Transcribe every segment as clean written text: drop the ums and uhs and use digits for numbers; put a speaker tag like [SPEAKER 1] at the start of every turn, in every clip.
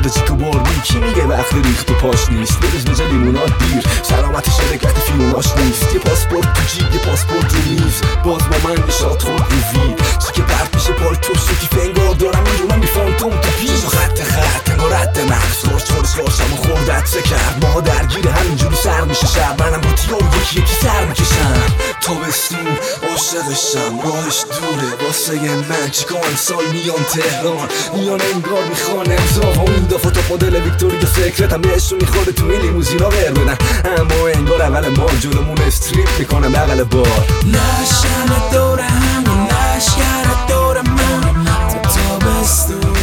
[SPEAKER 1] مرد چیکو باربی کی میگه وقت ریخت و پاش نیست برش نجا لیموناد بیر شرامتش شده وقتی فیلماش نیست یه پاسپورت تو جیب یه پاسپورت رو میز باز با من یه شاد خورد رو وید چی که پرد میشه پالتوش و کیف انگار دارم میرونم یه فانتوم تو پیش خط انگار رد مغز خورش و خوردت چه کرد ما درگیر همینجوری سر میشه شب منم با تیار یکی سر میکشم تابستون عاشقشم راهش دوره واسه من چیکار سال میان تهران میان انگار میخوان امضا و این دفعه تا مدل ویکتوریا سیکرتم بهشون میخوره تو این لیموزینا ور بدن اما انگار اول ما جلومون استریپ میکنم بغل بار
[SPEAKER 2] لشم دور همون لشگر دور من تو تابستون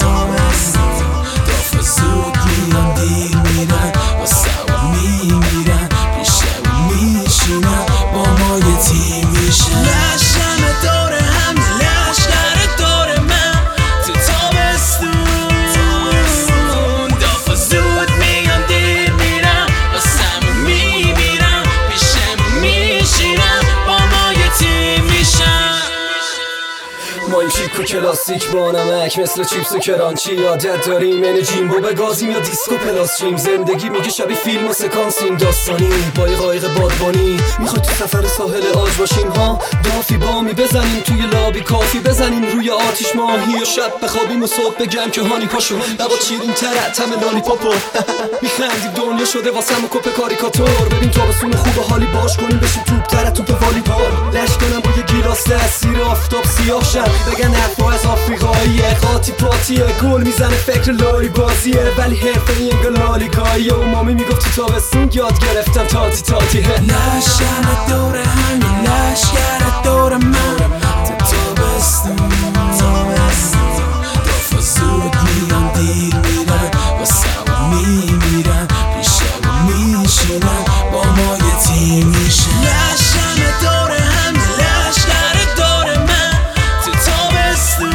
[SPEAKER 2] دافه زود میرن دیر میرن واسه و میمیرن پیشه و میشینن با ما یه تیم میشن لشم دور همون لشگر دور من تو تابستون دافه زود میرن دیر میرن واسه و میمیرن پیشه و میشینن با ما یه تیم میشن
[SPEAKER 3] ما این چیک و کلاسیک با نمک مثل چیپس و کرانچی عادت داریم اینه جیمبو بگازیم یا دیسکو پلاسچیم زندگی میگه شبیه فیلم و سکانسیم داستانی با یه قایق بادبانی میخوای تو سفر ساحل آج باشیم ها دافی بامی بزنیم توی لابی کافی بزنیم روی آتیش ماهی و شب بخوابیم و صبح بگم که هانی پاشو لبا چیرین ترت همه لالی پاپو میخندیم دنیا شده واسم و کپ کاریکاتور ببین تابستون خوب و حالی باش کنیم بشیم توپ ترت توپ والیبال لش کنم با یه گیلاس دستیر آفتاب سیاه شب بگن حرفا از آفریقاییه قاطی پاتیه گل میزنه فکر لاری بازیه ولی حرفه این انگار لالیگاییه و مامی میگفت تو تابستون یاد گرفتم تاتیه
[SPEAKER 2] لشم دور همین لشگر دور من تو تابستون دافه زود میان دیر میرن واسه و میمیرن پیشه و میشینن با ما یه تیم میشن لشم دور همین لشگر دور من تو تابستون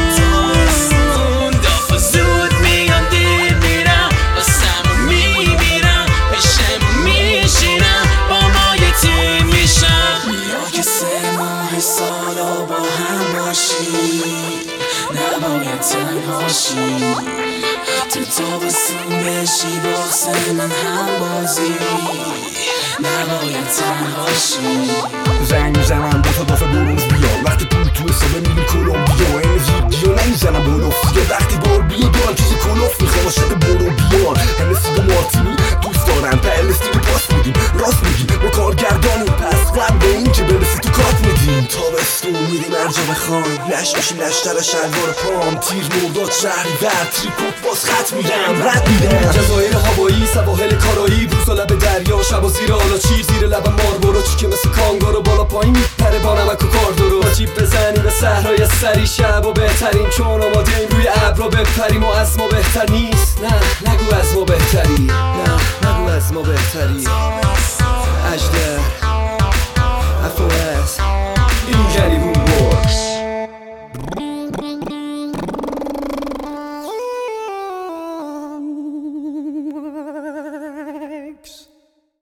[SPEAKER 2] دافه زود میان دیر میرن واسه و میمیرن پیشه و میشینن با ما یه تیم میشن بیا که 3 ماه سالا با هم باشی نباید تنها شی تو تابستون بشی واسه من هم بازی نباید تنها شی
[SPEAKER 1] زنگ میزنم دافه برونز بیا وقتی پول تو حسابه میریم کلمبیا این ویدیو نمیزنم بلوفیا وقتی بار بیا دارم چیزی کلوف میخوام عاشق برو بیار همه سیگا مارتینی دوست دارم پلستینی پاس میدیم راست میگیم ما کارگردانیم پس قبل این که برسی تو کات میدیم تابستون میریم ارجا بخوایم لش میشیم لشتر شلوار پام تیر مرداد شهری ور تریپوک باز خط میرم رد میرم
[SPEAKER 3] جزایر هوایی سواحل کارایی بوس و لب دریا شب و زیر آلا چیر زیر لب ماربورو چی که مثل کانگارو بالا پایین میپره با نمک و کاردورو جیب بزنیم به صحرای سری شب و بهترین چون آماده این روی ابرا بپریم و از ما بهتر نیست نه نگو از ما بهتری نه نگو از ما بهتری اجده